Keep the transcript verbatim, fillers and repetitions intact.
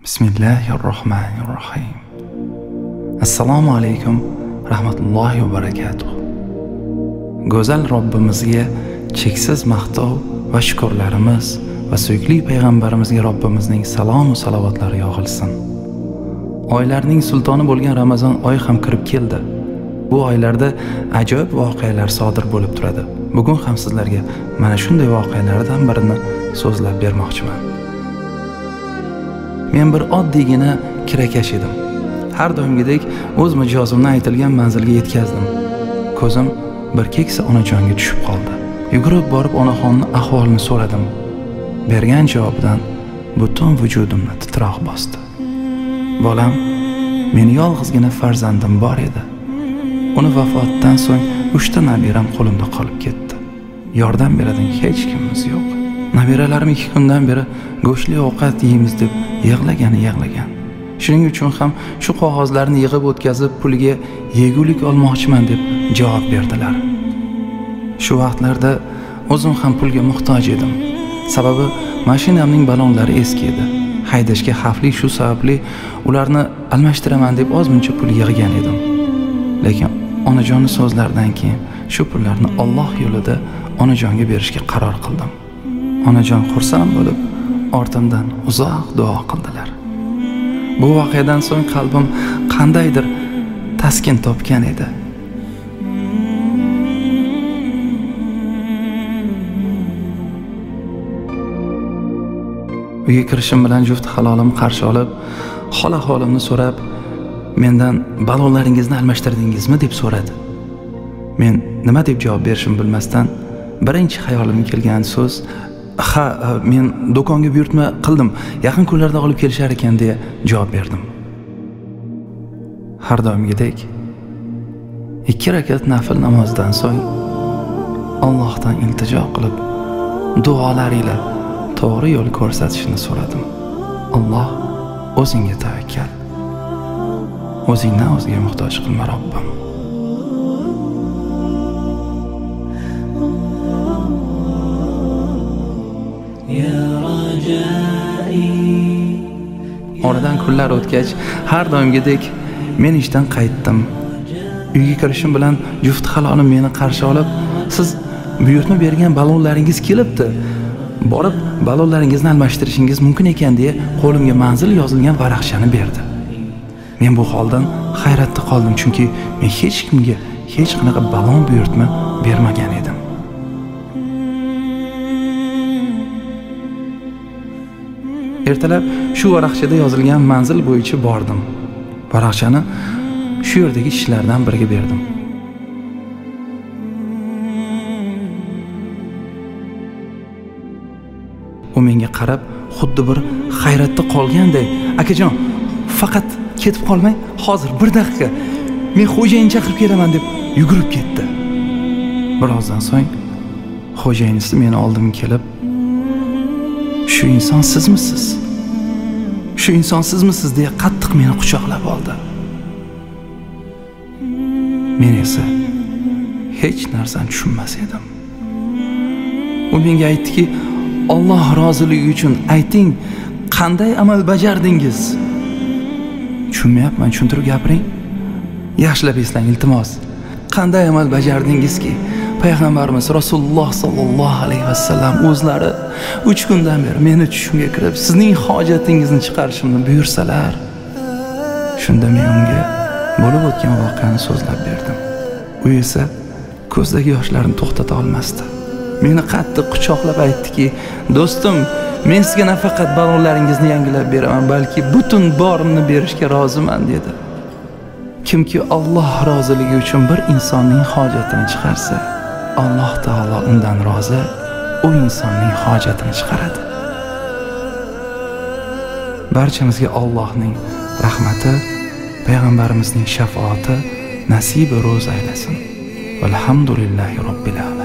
Bismillahirrohmanirrohim. Assalomu alaykum rahmatullohi va barakatuh. Go'zal Robbimizga cheksiz maqtov va shukrlarimiz va suyukli payg'ambarimizga Robbimizning salom va salovatlari yog'ilsin. Oylarning sultoni bo'lgan Ramazon oyi ham kirib keldi. Bu oylarda ajoyib voqealar sodir bo'lib turadi. Bugun ham sizlarga mana shunday voqealardan birini so'zlab bermoqchiman. Men bir oddiygina kirakash edim. Har doimgidek o'z mijozimni aytilgan manzilga yetkazdim. Ko'zim bir keksa onajonga tushib qoldi. Yugurib borib onaxonning ahvolini so'radim. Bergan javobidan butun vujudimni titroq bosdi. Bolam, meni yolg'izgina farzandim bor edi. Uni vafotidan so'ng uchta nabiram qo'limda qolib ketdi. Yordam beradigan hech kimimiz yo'q. Nabiralarim ikki kundan beri go'shtli ovqat yeymiz deb yig'lagan yig'lagan. Shuning uchun ham shu qog'ozlarni yig'ib o'tkazib puliga yegulik olmoqchiman deb javob berdilar. Shu vaqtlarda o'zim ham pulga muhtoj edim. Sababi mashinamning ballonlari eski edi. Haydashga xavfli, shu sababli ularni almashtiraman deb ozmuncha pul yig'gan edim. Lekin onajonning so'zlaridan keyin shu pullarni Alloh yo'lida onajonga berishga qaror qildim. Onajon xursand bo'lib, ortimdan uzoq duo qildilar. Bu voqeadan so'ng qalbim qandaydir taskin topgan edi. Uyga kirishim bilan juft halolim qarshi olib, hol ahvolimni so'rab, mendan ballonlaringizni almashtirdingizmi deb so'radi. Men nima deb javob berishim bilmasdan, birinchi xayolimga kelgan so'z "Ha, men do'konga buyurtma qildim. Yaqin kunlarda olib kelishar ekan" deya javob berdim. Har doimgidek ikki rakat nafil namozdan so'ng Allohdan iltijo qilib, duolar ila to'g'ri yo'l ko'rsatishini so'radim. Alloh, o'zingga tavakkal. O'zingdan o'zga muhtoj qilma Robbim. Oradan kunlar o'tgach, har doimgidek men ishdan qaytdim. Uyga kirishim bilan juft halolim meni qarshi olib, "Siz buyurtma bergan ballonlaringiz kelibdi. Borib ballonlaringizni almashtirishingiz mumkin ekan" deya qo'limga manzil yozilgan varaqchani berdi. Men bu holdan hayratda qoldim, chunki men hech kimga hech qanaqa ballon buyurtma bermagan edim. Ertalab shu varaqchada yozilgan manzil bo'yicha bordim. Varaqchani shu yerdagi ishchilardan biriga berdim. U menga qarab, xuddi bir hayratda qolganday, "Akajon, faqat ketib qolmang, hozir bir daqiqa. Men xo'jayinni chaqirib kelaman" deb yugurib ketdi. Birozdan so'ng xo'jayinisi meni oldimga kelib, "Shu inson sizmisiz? Shu inson sizmisiz?" deya qattiq meni quchoqlab oldi. Men esa hech narsani tushunmas edim. U menga aytdiki, "Alloh roziligi uchun ayting, qanday amal bajardingiz?" Tushunmayapman, tushuntirib gapiring. Yaxshilab eslang iltimos. Qanday amal bajardingizki, Payg'ambarimiz Rasululloh sallallohu alayhi vasallam o'zlari uch kundan beri meni tushimga kirib, sizning hojatingizni chiqarishimni buyursalar. Shunda men unga bo'lib o'tgan voqeani so'zlab berdim. U esa ko'zdagi yoshlarni to'xtata olmasdi. Meni qattiq quchoqlab aytdiki, "Do'stim, men sizga nafaqat ballonlaringizni yangilab beraman, balki butun borimni berishga roziman" dedi. Kimki Alloh roziligi uchun bir insonning hojatini chiqarsa, Alloh taolo undan rozi, u insonning hojatini chiqaradi. Barchamizga Allohning rahmati, payg'ambarimizning shafoati nasib va ro'z aylasin. Valhamdulillahi robbil alamin.